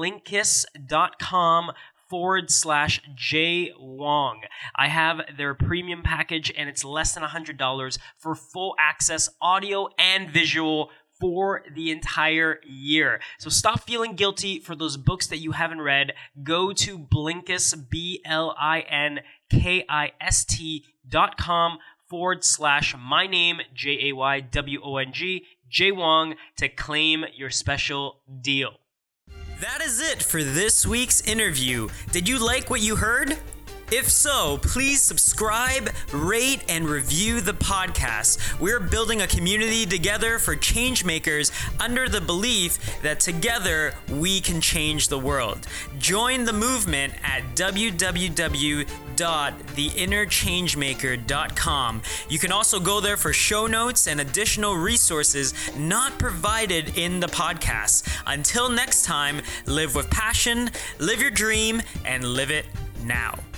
Blinkist.com forward slash J Wong. I have their premium package, and it's less than one hundred dollars for full access audio and visual for the entire year. So stop feeling guilty for those books that you haven't read. Go to Blinkist, B L I N K I S T dot com forward slash my name, J A Y W O N G, J Wong, to claim your special deal. That is it for this week's interview. Did you like what you heard? If so, please subscribe, rate, and review the podcast. We're building a community together for changemakers under the belief that together we can change the world. Join the movement at w w w dot the inner changemaker dot com. You can also go there for show notes and additional resources not provided in the podcast. Until next time, live with passion, live your dream, and live it now.